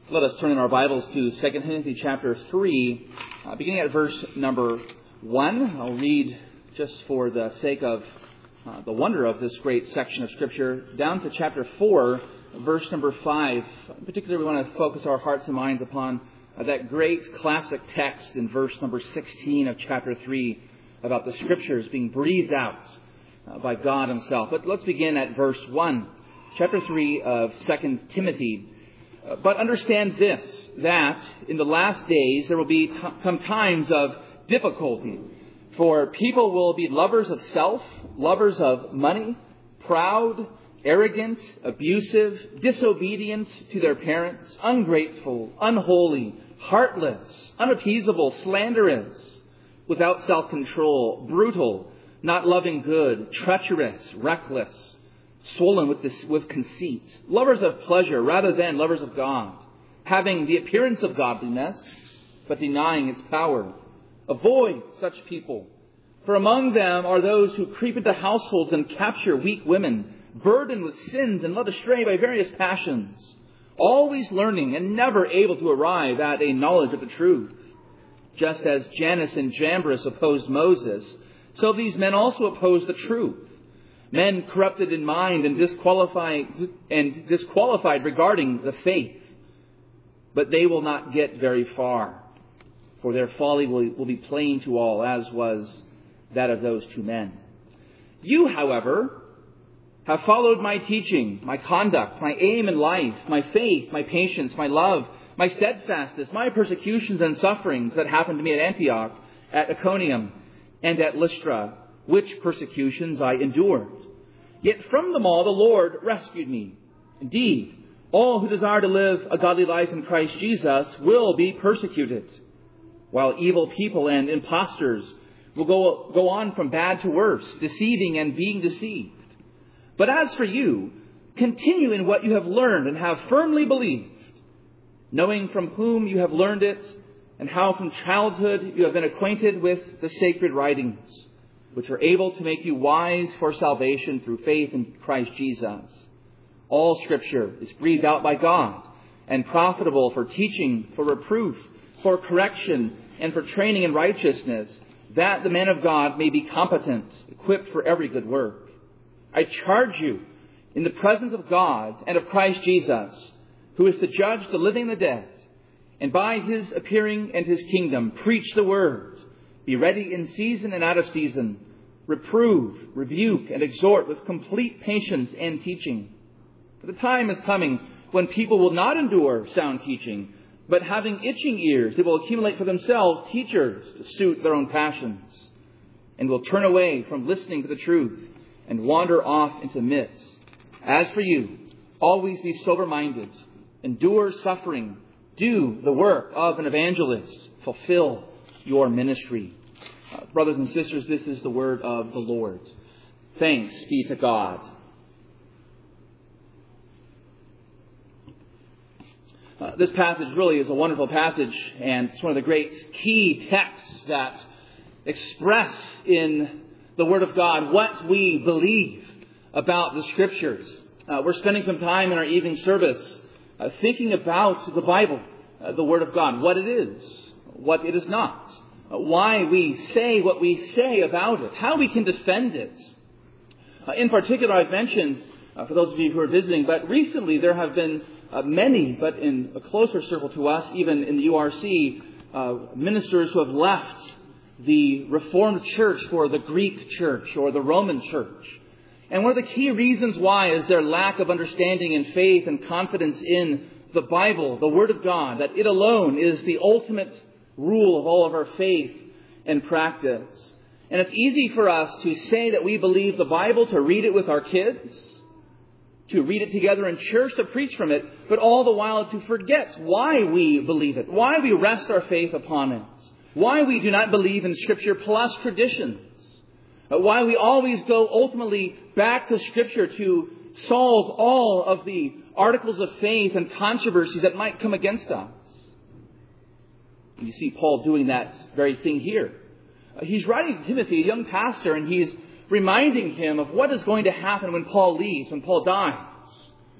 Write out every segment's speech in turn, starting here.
Let us turn in our Bibles to 2 Timothy chapter 3, beginning at verse number 1. I'll read just for the sake of the wonder of this great section of Scripture, down to chapter 4, verse number 5. Particularly, we want to focus our hearts and minds upon that great classic text in verse number 16 of chapter 3 about the Scriptures being breathed out by God Himself. But let's begin at verse 1, chapter 3 of 2 Timothy. But understand this, that in the last days there will be come times of difficulty. For people will be lovers of self, lovers of money, proud, arrogant, abusive, disobedient to their parents, ungrateful, unholy, heartless, unappeasable, slanderous, without self-control, brutal, not loving good, treacherous, reckless, swollen with conceit, lovers of pleasure rather than lovers of God, having the appearance of godliness, but denying its power. Avoid such people, for among them are those who creep into households and capture weak women, burdened with sins and led astray by various passions, always learning and never able to arrive at a knowledge of the truth. Just as Jannes and Jambres opposed Moses, so these men also oppose the truth. Men corrupted in mind and disqualified regarding the faith. But they will not get very far, for their folly will be plain to all, as was that of those two men. You, however, have followed my teaching, my conduct, my aim in life, my faith, my patience, my love, my steadfastness, my persecutions and sufferings that happened to me at Antioch, at Iconium, and at Lystra, which persecutions I endured. Yet from them all the Lord rescued me. Indeed, all who desire to live a godly life in Christ Jesus will be persecuted, while evil people and impostors will go on from bad to worse, deceiving and being deceived. But as for you, continue in what you have learned and have firmly believed, knowing from whom you have learned it, and how from childhood you have been acquainted with the sacred writings, which are able to make you wise for salvation through faith in Christ Jesus. All Scripture is breathed out by God and profitable for teaching, for reproof, for correction, and for training in righteousness, that the man of God may be competent, equipped for every good work. I charge you in the presence of God and of Christ Jesus, who is to judge the living and the dead, and by His appearing and His kingdom, preach the word. Be ready in season and out of season. Reprove, rebuke, and exhort with complete patience and teaching. For the time is coming when people will not endure sound teaching, but having itching ears, they will accumulate for themselves teachers to suit their own passions, and will turn away from listening to the truth and wander off into myths. As for you, always be sober-minded, endure suffering, do the work of an evangelist, fulfill your ministry. Brothers and sisters, this is the word of the Lord. Thanks be to God. This passage really is a wonderful passage, and it's one of the great key texts that express in the Word of God what we believe about the Scriptures. We're spending some time in our evening service thinking about the Bible, the Word of God, what it is, what it is not, why we say what we say about it, how we can defend it. In particular, I've mentioned, for those of you who are visiting, but recently there have been many, but in a closer circle to us, even in the URC, ministers who have left the Reformed Church for the Greek Church or the Roman Church. And one of the key reasons why is their lack of understanding and faith and confidence in the Bible, the Word of God, that it alone is the ultimate rule of all of our faith and practice. And it's easy for us to say that we believe the Bible, to read it with our kids, to read it together in church, to preach from it, but all the while to forget why we believe it, why we rest our faith upon it, why we do not believe in Scripture plus traditions, why we always go ultimately back to Scripture to solve all of the articles of faith and controversies that might come against us. You see Paul doing that very thing here. He's writing to Timothy, a young pastor, and he's reminding him of what is going to happen when Paul leaves, when Paul dies.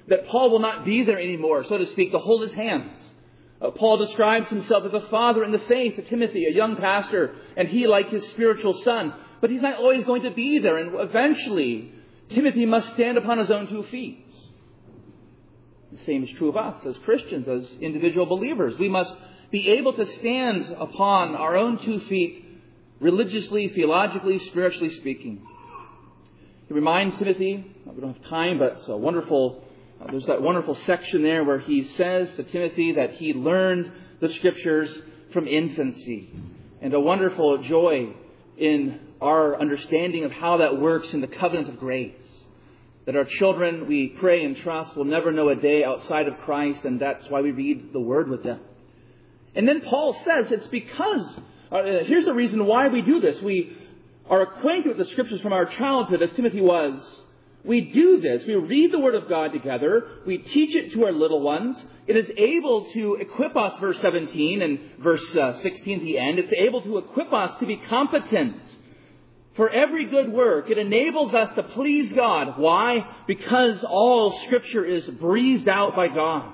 that Paul will not be there anymore, so to speak, to hold his hands. Paul describes himself as a father in the faith to Timothy, a young pastor, and he like his spiritual son. But he's not always going to be there, and eventually Timothy must stand upon his own 2 feet. The same is true of us as Christians, as individual believers. We must be able to stand upon our own 2 feet, religiously, theologically, spiritually speaking. He reminds Timothy, we don't have time, but it's a wonderful, there's that wonderful section there where he says to Timothy that he learned the Scriptures from infancy. And a wonderful joy in our understanding of how that works in the covenant of grace. That our children, we pray and trust, will never know a day outside of Christ, and that's why we read the Word with them. And then Paul says it's because, here's the reason why we do this. We are acquainted with the Scriptures from our childhood, as Timothy was. We do this. We read the Word of God together. We teach it to our little ones. It is able to equip us, verse 17 and verse 16 at the end. It's able to equip us to be competent for every good work. It enables us to please God. Why? Because all Scripture is breathed out by God.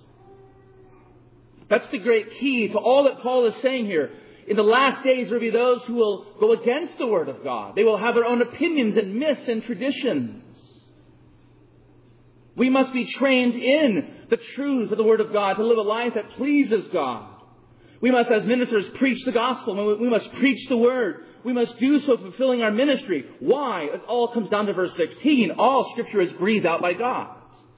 That's the great key to all that Paul is saying here. In the last days, there will be those who will go against the Word of God. They will have their own opinions and myths and traditions. We must be trained in the truths of the Word of God to live a life that pleases God. We must, as ministers, preach the gospel. We must preach the Word. We must do so fulfilling our ministry. Why? It all comes down to verse 16. All Scripture is breathed out by God.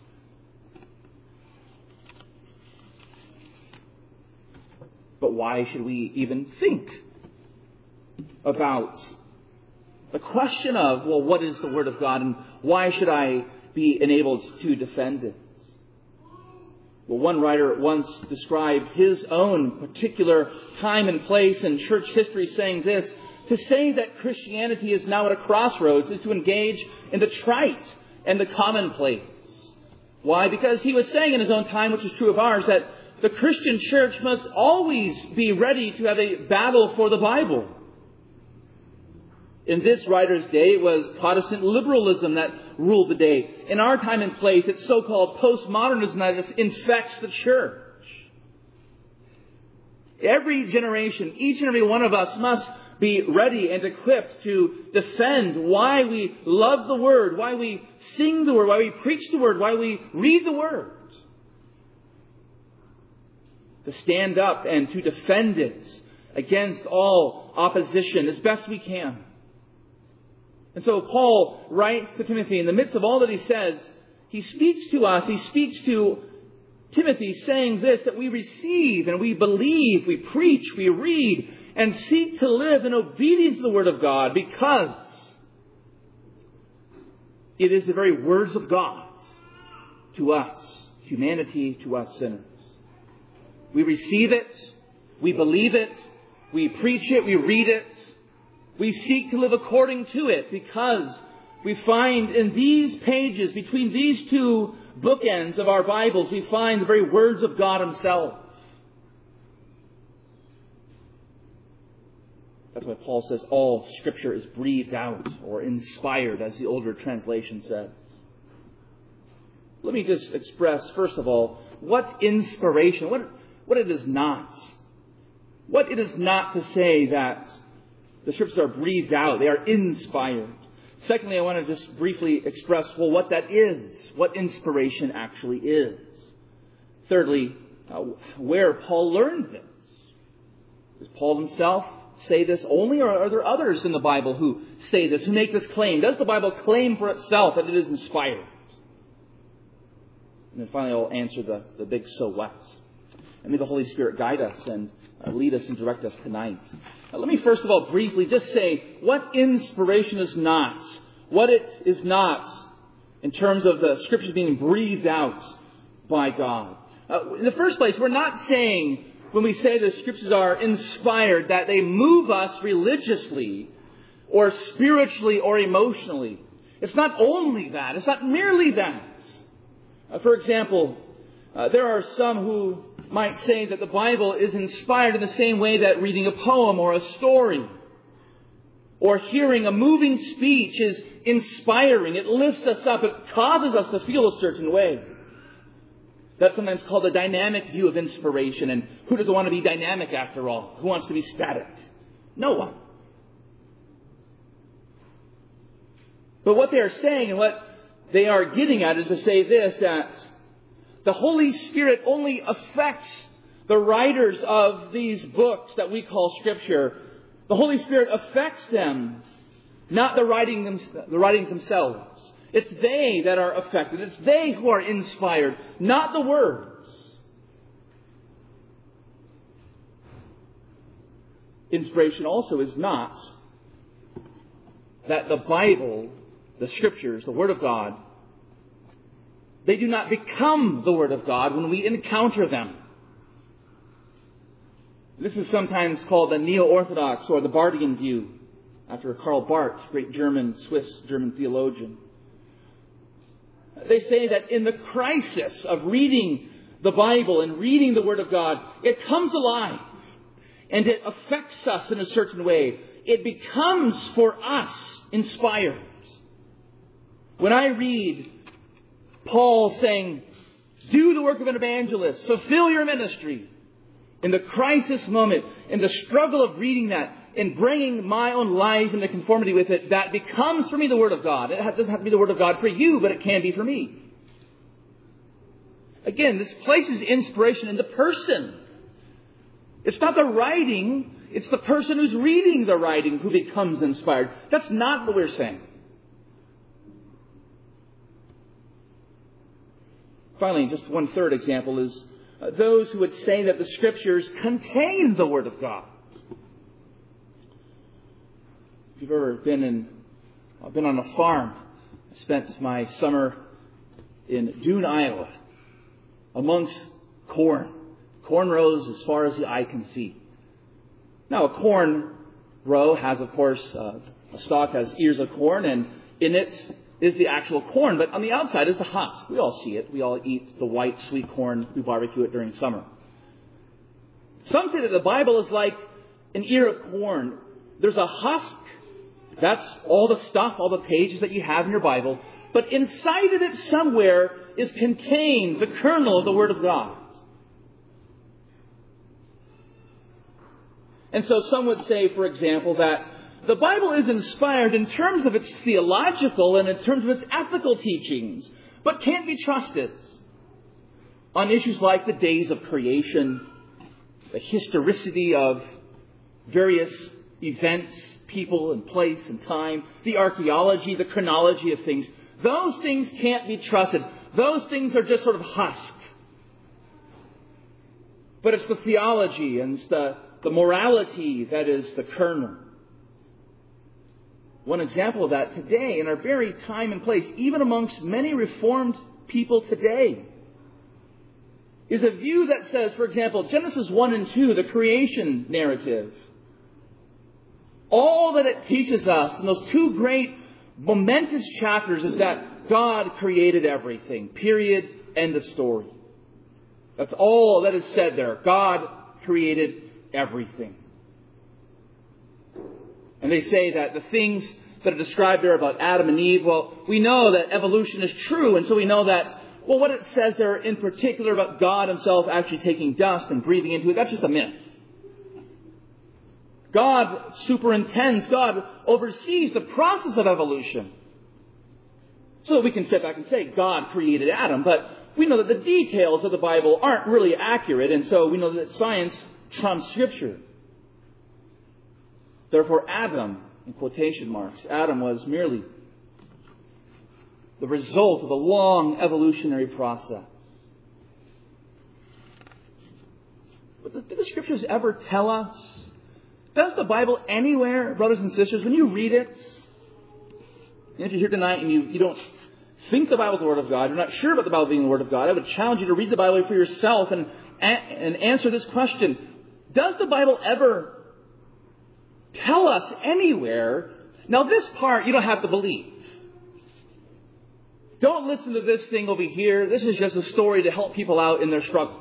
But why should we even think about the question of, well, what is the Word of God and why should I be enabled to defend it? Well, one writer once described his own particular time and place in church history saying this: to say that Christianity is now at a crossroads is to engage in the trite and the commonplace. Why? Because he was saying in his own time, which is true of ours, that the Christian church must always be ready to have a battle for the Bible. In this writer's day, it was Protestant liberalism that ruled the day. In our time and place, it's so-called postmodernism that infects the church. Every generation, each and every one of us must be ready and equipped to defend why we love the Word, why we sing the Word, why we preach the Word, why we read the Word. To stand up and to defend it against all opposition as best we can. And so Paul writes to Timothy, in the midst of all that he says, he speaks to us, he speaks to Timothy saying this, that we receive and we believe, we preach, we read, and seek to live in obedience to the Word of God, because it is the very words of God to us, humanity, to us sinners. We receive it, we believe it, we preach it, we read it, we seek to live according to it, because we find in these pages, between these two bookends of our Bibles, we find the very words of God Himself. That's why Paul says all Scripture is breathed out or inspired, as the older translation says. Let me just express, first of all, what inspiration, what it is not. What it is not to say that the Scriptures are breathed out, they are inspired. Secondly, I want to just briefly express, well, what that is, what inspiration actually is. Thirdly, where Paul learned this. Does Paul himself say this only, or are there others in the Bible who say this, who make this claim? Does the Bible claim for itself that it is inspired? And then finally, I'll answer the big so what. And may the Holy Spirit guide us and lead us and direct us tonight. Let me first of all briefly just say what inspiration is not. What it is not in terms of the Scriptures being breathed out by God. In the first place, we're not saying when we say the Scriptures are inspired that they move us religiously or spiritually or emotionally. It's not only that. It's not merely that. For example, there are some who might say that the Bible is inspired in the same way that reading a poem or a story or hearing a moving speech is inspiring. It lifts us up. It causes us to feel a certain way. That's sometimes called a dynamic view of inspiration. And who doesn't want to be dynamic after all? Who wants to be static? No one. But what they are saying and what they are getting at is to say this, that the Holy Spirit only affects the writers of these books that we call Scripture. The Holy Spirit affects them, not the writings themselves. It's they that are affected. It's they who are inspired, not the words. Inspiration also is not that the Bible, the Scriptures, the Word of God, they do not become the Word of God when we encounter them. This is sometimes called the Neo-Orthodox or the Barthian view, after Karl Barth, great Swiss German theologian. They say that in the crisis of reading the Bible and reading the Word of God, it comes alive and it affects us in a certain way. It becomes for us inspired. When I read Paul saying, do the work of an evangelist, fulfill your ministry, in the crisis moment, in the struggle of reading that, in bringing my own life into conformity with it, that becomes for me the Word of God. It doesn't have to be the Word of God for you, but it can be for me. Again, this places inspiration in the person. It's not the writing, it's the person who's reading the writing who becomes inspired. That's not what we're saying. Finally, just one third example is those who would say that the Scriptures contain the Word of God. If you've ever been on a farm, I spent my summer in Dune, Iowa, amongst corn rows as far as the eye can see. Now, a corn row has, of course, a stalk has ears of corn, and in it is the actual corn, but on the outside is the husk. We all see it. We all eat the white, sweet corn. We barbecue it during summer. Some say that the Bible is like an ear of corn. There's a husk. That's all the stuff, all the pages that you have in your Bible. But inside of it somewhere is contained the kernel of the Word of God. And so some would say, for example, that the Bible is inspired in terms of its theological and in terms of its ethical teachings, but can't be trusted on issues like the days of creation, the historicity of various events, people and place and time, the archaeology, the chronology of things. Those things can't be trusted. Those things are just sort of husk. But it's the theology and it's the morality that is the kernel. One example of that today, in our very time and place, even amongst many Reformed people today, is a view that says, for example, Genesis 1 and 2, the creation narrative, all that it teaches us in those two great momentous chapters is that God created everything. Period. End of story. That's all that is said there. God created everything. And they say that the things that are described there about Adam and Eve, well, we know that evolution is true. And so we know that, well, what it says there in particular about God Himself actually taking dust and breathing into it, that's just a myth. God superintends, God oversees the process of evolution. So that we can sit back and say God created Adam. But we know that the details of the Bible aren't really accurate. And so we know that science trumps Scripture. Therefore, Adam, in quotation marks, Adam was merely the result of a long evolutionary process. But did the Scriptures ever tell us? Does the Bible anywhere, brothers and sisters, when you read it, and if you're here tonight and you don't think the Bible is the Word of God, you're not sure about the Bible being the Word of God, I would challenge you to read the Bible for yourself and answer this question. Does the Bible ever tell us anywhere? Now this part you don't have to believe. Don't listen to this thing over here. This is just a story to help people out in their struggle.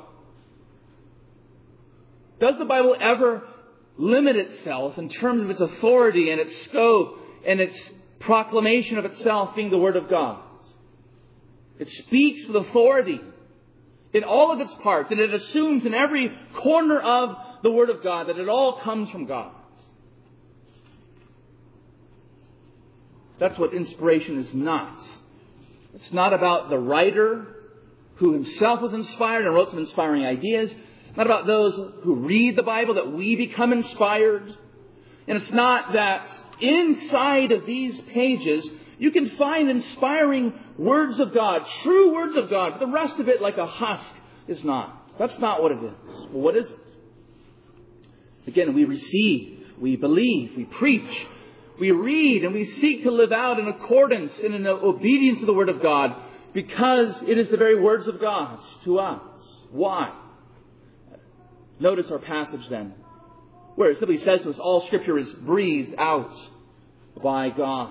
Does the Bible ever limit itself in terms of its authority and its scope and its proclamation of itself being the Word of God? It speaks with authority. in all of its parts, and it assumes in every corner of the Word of God that it all comes from God. That's what inspiration is not. It's not about the writer who himself was inspired and wrote some inspiring ideas. Not about those who read the Bible that we become inspired. And it's not that inside of these pages you can find inspiring words of God, true words of God, but the rest of it, like a husk, is not. That's not what it is. Well, what is it? Again, we receive, we believe, we preach, we read, and we seek to live out in accordance and in obedience to the Word of God because it is the very words of God to us. Why? Notice our passage then, where it simply says to us, all Scripture is breathed out by God.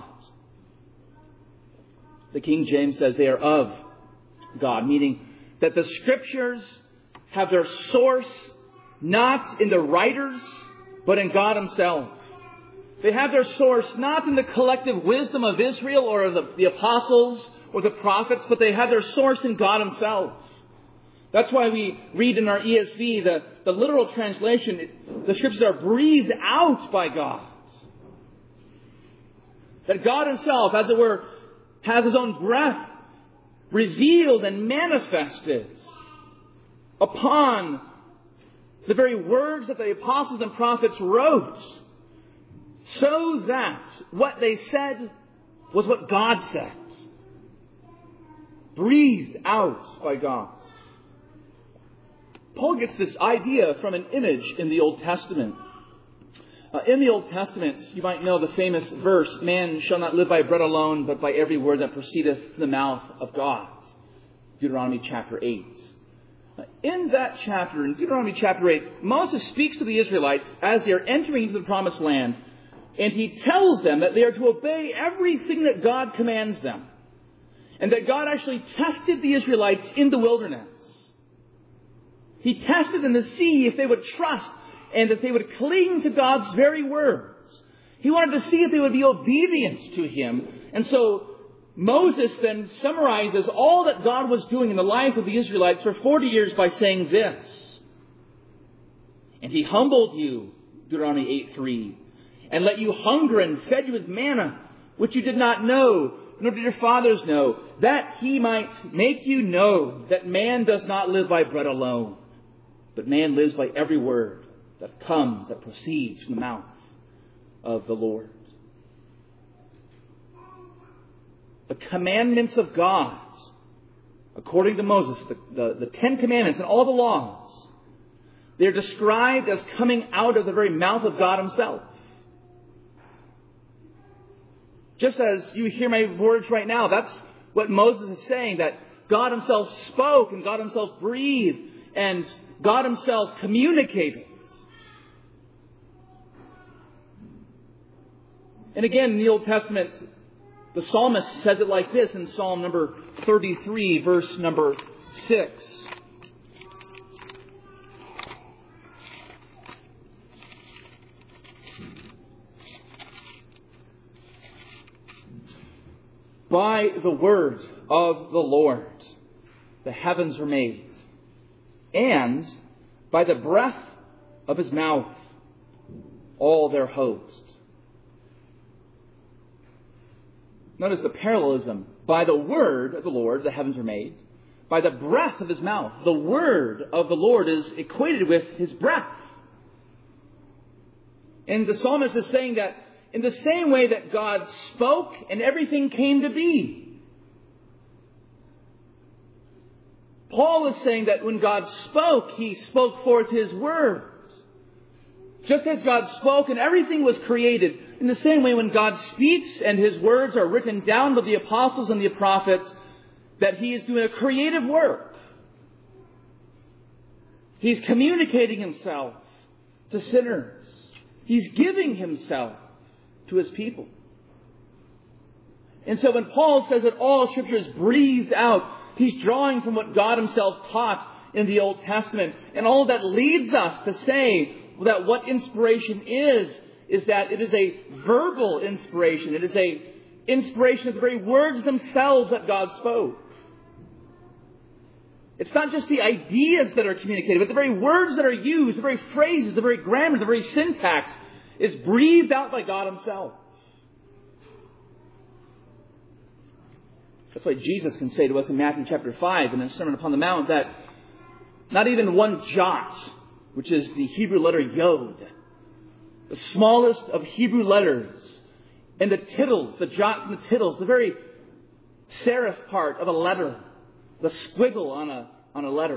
The King James says they are of God, meaning that the Scriptures have their source not in the writers, but in God Himself. They have their source not in the collective wisdom of Israel or of the apostles or the prophets, but they have their source in God Himself. That's why we read in our ESV, the literal translation, the Scriptures are breathed out by God. That God Himself, as it were, has His own breath revealed and manifested upon the very words that the apostles and prophets wrote, so that what they said was what God said. Breathed out by God. Paul gets this idea from an image in the Old Testament. In the Old Testament, you might know the famous verse, man shall not live by bread alone, but by every word that proceedeth from the mouth of God. Deuteronomy chapter 8. In that chapter, in Deuteronomy chapter 8, Moses speaks to the Israelites as they are entering into the promised land, and he tells them that they are to obey everything that God commands them. And that God actually tested the Israelites in the wilderness. He tested them to see if they would trust and if they would cling to God's very words. He wanted to see if they would be obedient to Him. And so Moses then summarizes all that God was doing in the life of the Israelites for 40 years by saying this. And He humbled you, Deuteronomy 8:3, and let you hunger and fed you with manna, which you did not know, nor did your fathers know, that He might make you know that man does not live by bread alone, but man lives by every word that comes, that proceeds from the mouth of the Lord. The commandments of God, according to Moses, the 10 Commandments and all the laws, they're described as coming out of the very mouth of God Himself. Just as you hear my words right now, that's what Moses is saying, that God Himself spoke and God Himself breathed and God Himself communicated. And again, in the Old Testament, the psalmist says it like this in Psalm number 33, verse number 6. By the word of the Lord, the heavens were made, and by the breath of His mouth, all their host. Notice the parallelism. By the word of the Lord, the heavens were made. By the breath of His mouth. The word of the Lord is equated with His breath. And the psalmist is saying that in the same way that God spoke and everything came to be. Paul is saying that when God spoke, He spoke forth His words. Just as God spoke and everything was created, in the same way when God speaks and His words are written down by the apostles and the prophets, that He is doing a creative work. He's communicating Himself to sinners. He's giving Himself to His people. And so when Paul says that all Scripture is breathed out, he's drawing from what God Himself taught in the Old Testament. And all that leads us to say that what inspiration is that it is a verbal inspiration. It is a inspiration of the very words themselves that God spoke. It's not just the ideas that are communicated, but the very words that are used, the very phrases, the very grammar, the very syntax is breathed out by God Himself. That's why Jesus can say to us in Matthew chapter 5 in the Sermon upon the Mount that not even one jot, which is the Hebrew letter Yod, the smallest of Hebrew letters, and the tittles, the jots and the tittles, the very serif part of a letter, the squiggle on a letter.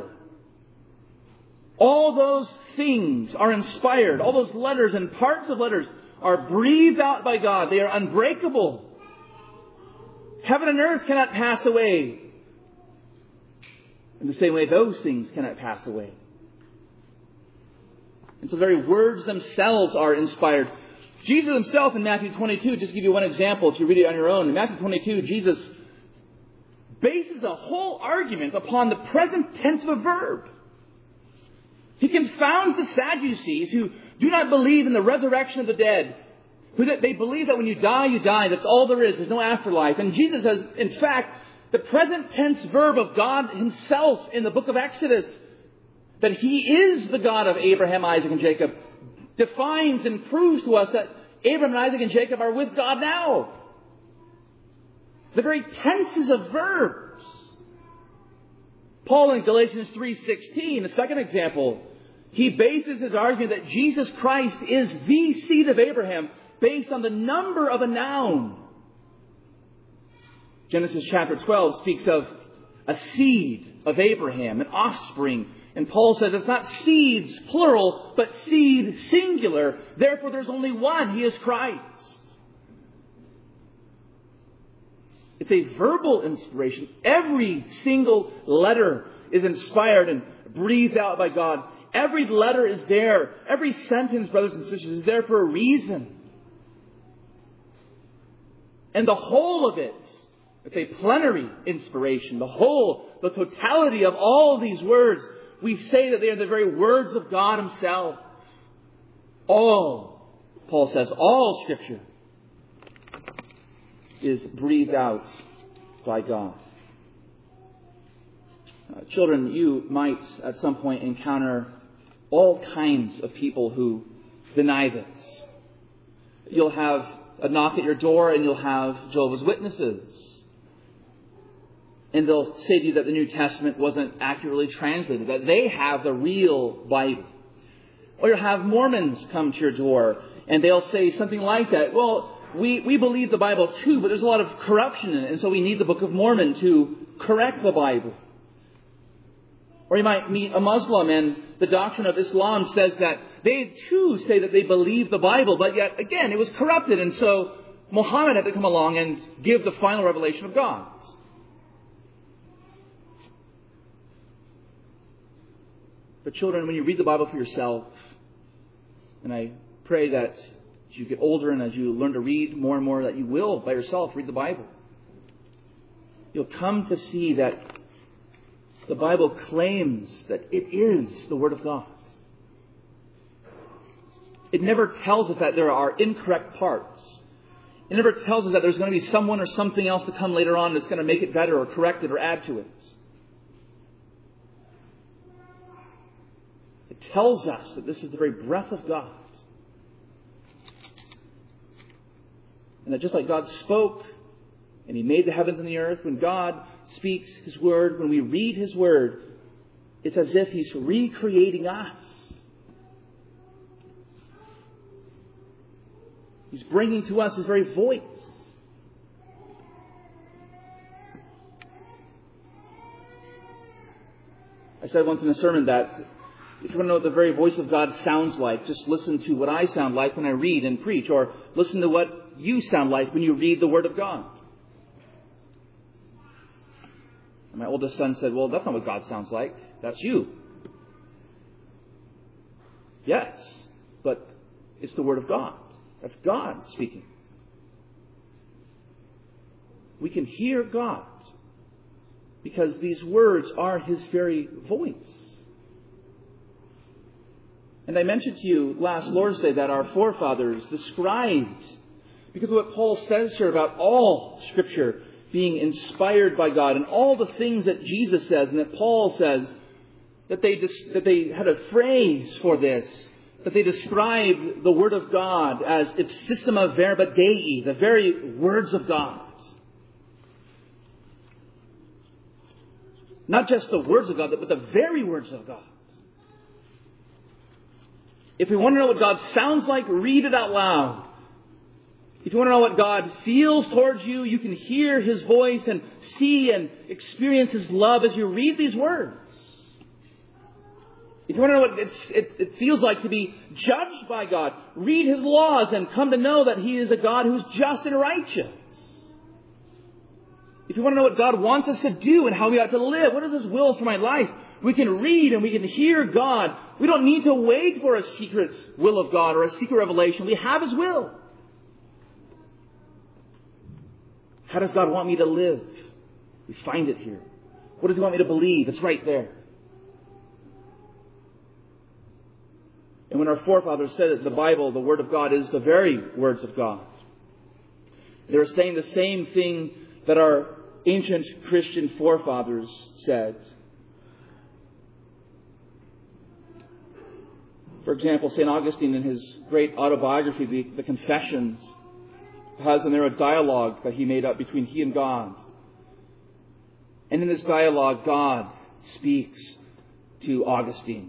All those things are inspired. All those letters and parts of letters are breathed out by God. They are unbreakable. Heaven and earth cannot pass away. In the same way, those things cannot pass away. And so the very words themselves are inspired. Jesus Himself in Matthew 22, just to give you one example, if you read it on your own. In Matthew 22, Jesus bases the whole argument upon the present tense of a verb. He confounds the Sadducees who do not believe in the resurrection of the dead. They believe that when you die. That's all there is. There's no afterlife. And Jesus says, in fact, the present tense verb of God Himself in the book of Exodus, that He is the God of Abraham, Isaac, and Jacob, defines and proves to us that Abraham, Isaac, and Jacob are with God now. The very tenses of verbs. Paul in Galatians 3:16, a second example, he bases his argument that Jesus Christ is the seed of Abraham based on the number of a noun. Genesis chapter 12 speaks of a seed of Abraham, an offspring. And Paul says it's not seeds, plural, but seed, singular. Therefore, there's only one. He is Christ. It's a verbal inspiration. Every single letter is inspired and breathed out by God. Every letter is there. Every sentence, brothers and sisters, is there for a reason. And the whole of it, it's a plenary inspiration. The whole, the totality of all these words, we say that they are the very words of God Himself. All, Paul says, all Scripture is breathed out by God. Children, you might at some point encounter all kinds of people who deny this. You'll have a knock at your door and you'll have Jehovah's Witnesses. And they'll say to you that the New Testament wasn't accurately translated, that they have the real Bible. Or you'll have Mormons come to your door and they'll say something like that. Well, we believe the Bible too, but there's a lot of corruption in it, and so we need the Book of Mormon to correct the Bible. Or you might meet a Muslim and the doctrine of Islam says that they too say that they believe the Bible, but yet again it was corrupted, and so Muhammad had to come along and give the final revelation of God. But children, when you read the Bible for yourself, and I pray that as you get older and as you learn to read more and more, that you will, by yourself, read the Bible. You'll come to see that the Bible claims that it is the Word of God. It never tells us that there are incorrect parts. It never tells us that there's going to be someone or something else to come later on that's going to make it better or correct it or add to it. It tells us that this is the very breath of God. And that just like God spoke and He made the heavens and the earth, when God speaks His Word, when we read His Word, it's as if He's recreating us. He's bringing to us His very voice. I said once in a sermon that if you want to know what the very voice of God sounds like, just listen to what I sound like when I read and preach, or listen to what you sound like when you read the Word of God. And my oldest son said, well, that's not what God sounds like. That's you. Yes, but it's the Word of God. That's God speaking. We can hear God because these words are His very voice. And I mentioned to you last Lord's Day that our forefathers described, because of what Paul says here about all Scripture being inspired by God, and all the things that Jesus says and that Paul says, that they had a phrase for this, that they describe the Word of God as ipsissima verba Dei, the very words of God. Not just the words of God, but the very words of God. If we want to know what God sounds like, read it out loud. If you want to know what God feels towards you, you can hear His voice and see and experience His love as you read these words. If you want to know what it feels like to be judged by God, read His laws and come to know that He is a God who is just and righteous. If you want to know what God wants us to do and how we ought to live, what is His will for my life, we can read and we can hear God. We don't need to wait for a secret will of God or a secret revelation. We have His will. How does God want me to live? We find it here. What does He want me to believe? It's right there. And when our forefathers said that the Bible, the Word of God, is the very words of God, they were saying the same thing that our ancient Christian forefathers said. For example, St. Augustine, in his great autobiography, the Confessions, has in there a dialogue that he made up between he and God. And in this dialogue, God speaks to Augustine.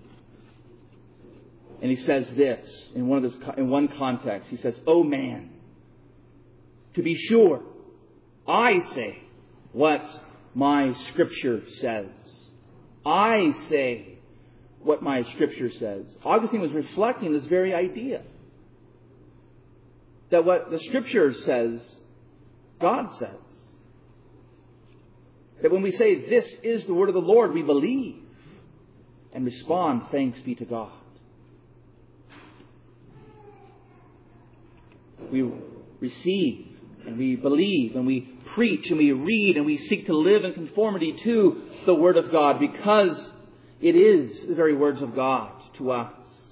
And he says this in one context. He says, "O man, to be sure, I say what my Scripture says. I say what my Scripture says." Augustine was reflecting this very idea. That what the Scripture says, God says. That when we say, "This is the word of the Lord," we believe and respond, "Thanks be to God." We receive and we believe and we preach and we read and we seek to live in conformity to the Word of God because it is the very words of God to us.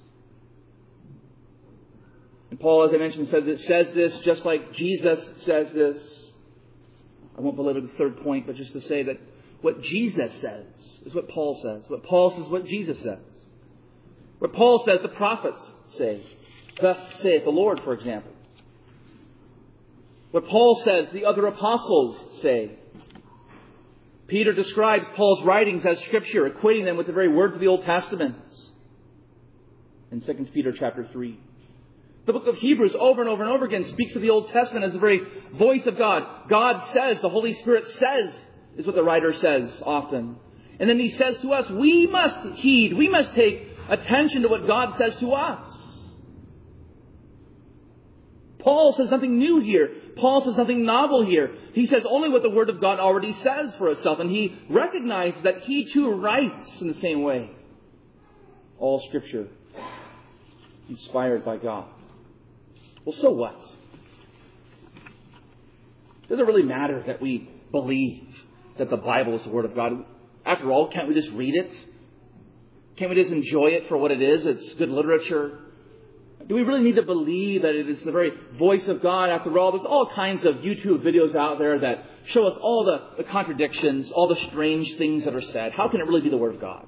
And Paul, as I mentioned, says this just like Jesus says this. I won't belabor the third point, but just to say that what Jesus says is what Paul says. What Paul says is what Jesus says. What Paul says, the prophets say. Thus saith the Lord, for example. What Paul says, the other apostles say. Peter describes Paul's writings as Scripture, equating them with the very words of the Old Testament. In 2 Peter chapter 3. The book of Hebrews over and over and over again speaks of the Old Testament as the very voice of God. God says, the Holy Spirit says, is what the writer says often. And then he says to us, we must heed, we must take attention to what God says to us. Paul says nothing new here. Paul says nothing novel here. He says only what the Word of God already says for itself. And he recognizes that he too writes in the same way. All Scripture inspired by God. Well, so what? Does it really matter that we believe that the Bible is the Word of God? After all, can't we just read it? Can't we just enjoy it for what it is? It's good literature. Do we really need to believe that it is the very voice of God? After all, there's all kinds of YouTube videos out there that show us all the contradictions, all the strange things that are said. How can it really be the Word of God?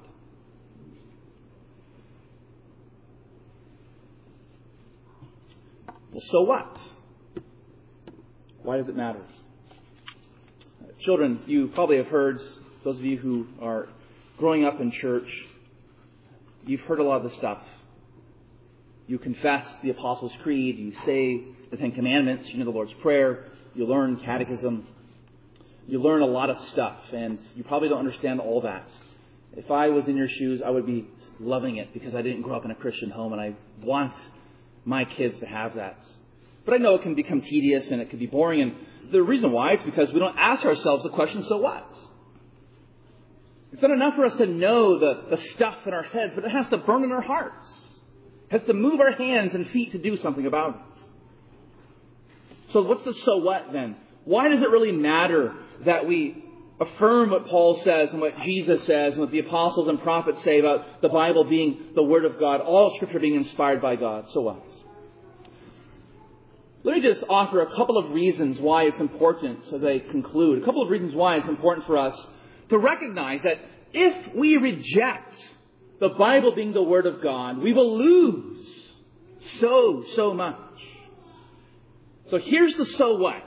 Well, so what? Why does it matter? Children, you probably have heard, those of you who are growing up in church, you've heard a lot of the stuff. You confess the Apostles' Creed. You say the Ten Commandments. You know the Lord's Prayer. You learn catechism. You learn a lot of stuff. And you probably don't understand all that. If I was in your shoes, I would be loving it because I didn't grow up in a Christian home and I want my kids to have that. But I know it can become tedious and it can be boring. And the reason why is because we don't ask ourselves the question, so what? It's not enough for us to know the stuff in our heads, but it has to burn in our hearts. Has to move our hands and feet to do something about it. So what's the so what then? Why does it really matter that we affirm what Paul says and what Jesus says and what the apostles and prophets say about the Bible being the Word of God, all Scripture being inspired by God? So what? Let me just offer a couple of reasons why it's important as I conclude. A couple of reasons why it's important for us to recognize that if we reject the Bible being the Word of God, we will lose so much. So here's the so what.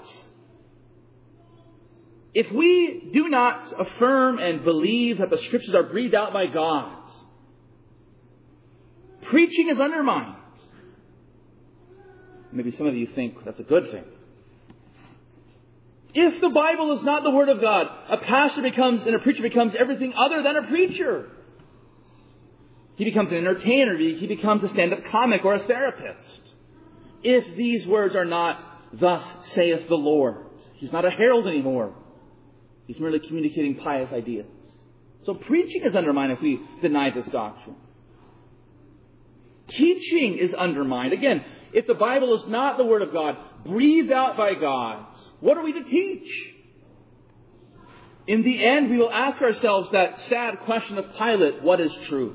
If we do not affirm and believe that the Scriptures are breathed out by God, preaching is undermined. Maybe some of you think that's a good thing. If the Bible is not the Word of God, a pastor becomes and a preacher becomes everything other than a preacher. He becomes an entertainer. He becomes a stand-up comic or a therapist. If these words are not, thus saith the Lord, he's not a herald anymore. He's merely communicating pious ideas. So preaching is undermined if we deny this doctrine. Teaching is undermined. Again, if the Bible is not the Word of God, breathed out by God, what are we to teach? In the end, we will ask ourselves that sad question of Pilate, what is truth?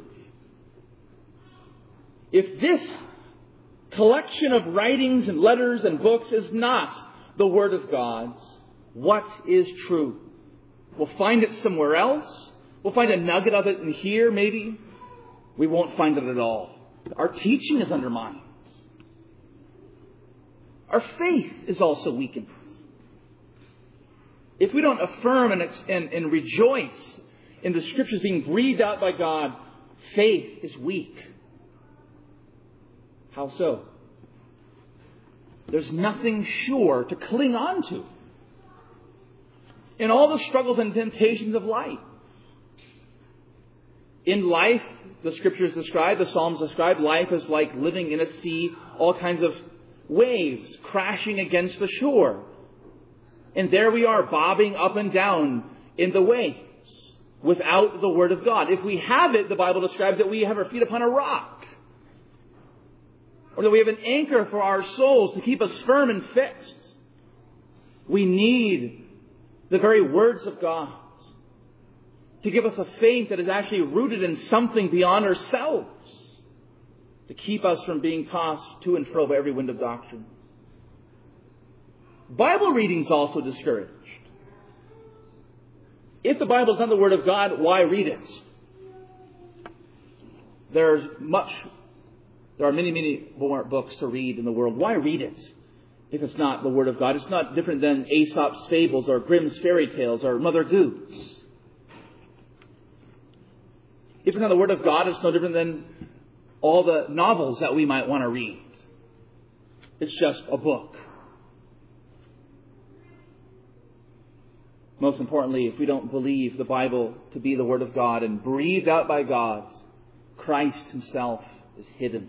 If this collection of writings and letters and books is not the Word of God, what is true? We'll find it somewhere else. We'll find a nugget of it in here, maybe. We won't find it at all. Our teaching is undermined. Our faith is also weakened. If we don't affirm and rejoice in the Scriptures being breathed out by God, faith is weak. How so? There's nothing sure to cling on to in all the struggles and temptations of life. In life, the Scriptures describe, the Psalms describe, life is like living in a sea, all kinds of waves crashing against the shore. And there we are, bobbing up and down in the waves without the Word of God. If we have it, the Bible describes that we have our feet upon a rock. Or that we have an anchor for our souls to keep us firm and fixed. We need the very words of God to give us a faith that is actually rooted in something beyond ourselves, to keep us from being tossed to and fro by every wind of doctrine. Bible reading is also discouraged. If the Bible is not the Word of God, why read it? There are many more books to read in the world. Why read it if it's not the Word of God? It's not different than Aesop's fables or Grimm's fairy tales or Mother Goose. If it's not the Word of God, it's no different than all the novels that we might want to read. It's just a book. Most importantly, if we don't believe the Bible to be the Word of God and breathed out by God, Christ Himself is hidden.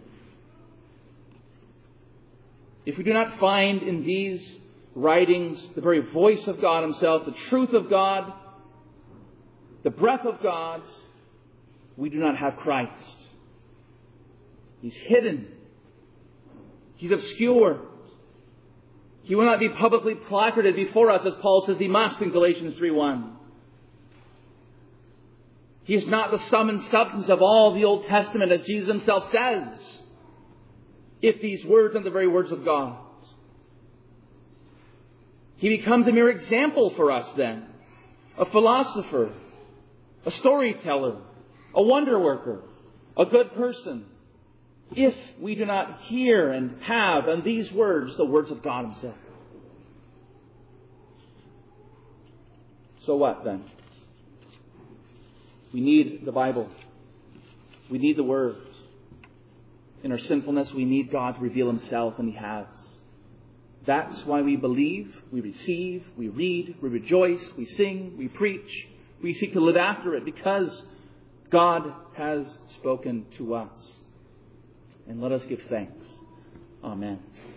If we do not find in these writings the very voice of God Himself, the truth of God, the breath of God, we do not have Christ. He's hidden. He's obscure. He will not be publicly placarded before us, as Paul says he must in Galatians 3:1. He is not the sum and substance of all the Old Testament, as Jesus Himself says, if these words are the very words of God. He becomes a mere example for us then. A philosopher, a storyteller, a wonder worker, a good person, if we do not hear and have in these words the words of God Himself. So what then? We need the Bible. We need the Word. In our sinfulness, we need God to reveal Himself, and He has. That's why we believe, we receive, we read, we rejoice, we sing, we preach. We seek to live after it because God has spoken to us. And let us give thanks. Amen.